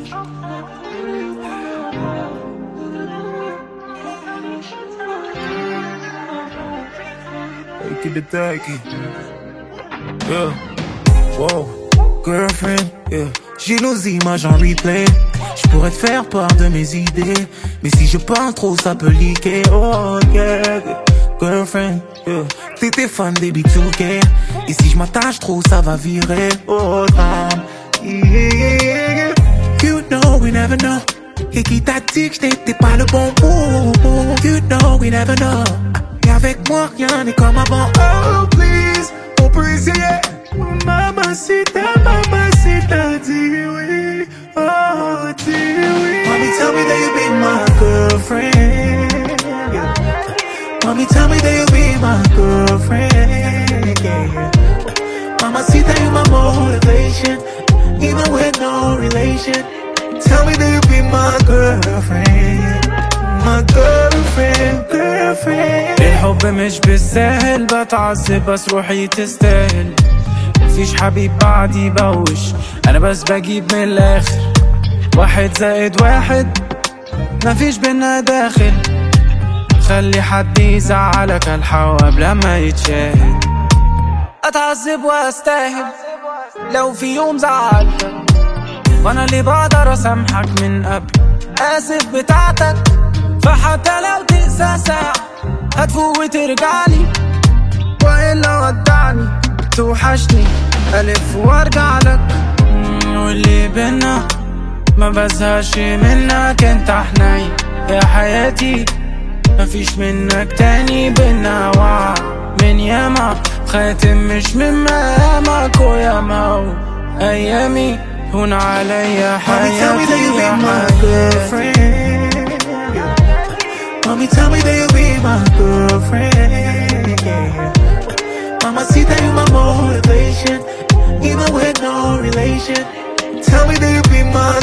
Take it, take it. Yeah. Wow. Girlfriend, yeah. J'ai nos images en replay. J'pourrais te faire part de mes idées, mais si je parle trop, ça peut leaker. Oh yeah. Girlfriend, yeah. T'étais fan des B2K, et si je m'attache trop, ça va virer. Oh damn. Yeah. You know we never know. Et qui t'a dit que j'étais pas le bon move? You know we never know. Et avec moi rien n'est comme avant. Oh please, on peut essayer. Mamacita, dis oui. Oh, dis oui. Mommy, tell me that you be my girlfriend. Yeah. Mommy, tell me that you be my girlfriend. Yeah. Mamacita, you my motivation, even with no relation. Tell me that you be my girlfriend. My girlfriend, girlfriend. الحب مش بالسهل، بتعذب بس روحي تستاهل. مفيش حبيب بعدي بوش، انا بس بجيب من الاخر. 1+1 مفيش بينا داخل. خلي حد يزعلك الحق قبل ما يتشاهد. اتعذب واستاهل لو في يوم زعلتك، وانا اللي بقدر اسامحك من قبل. اسف بتاعتك، فحتى لو تقسى ساعة هتفوق وترجعلي، وإلا ودعني توحشني ألف وارجع لك. واللي بينا ما بزهقش منك، انت حنين يا حياتي، مفيش منك تاني. بينا وعد من ياما، خاتم مش من مقامك، وياما أيامي هون عليا حياتي يا حبيبي. Mommy, tell me that you be my girlfriend. Yeah. Mamacita, you my motivation, even with no relation. Tell me that you be my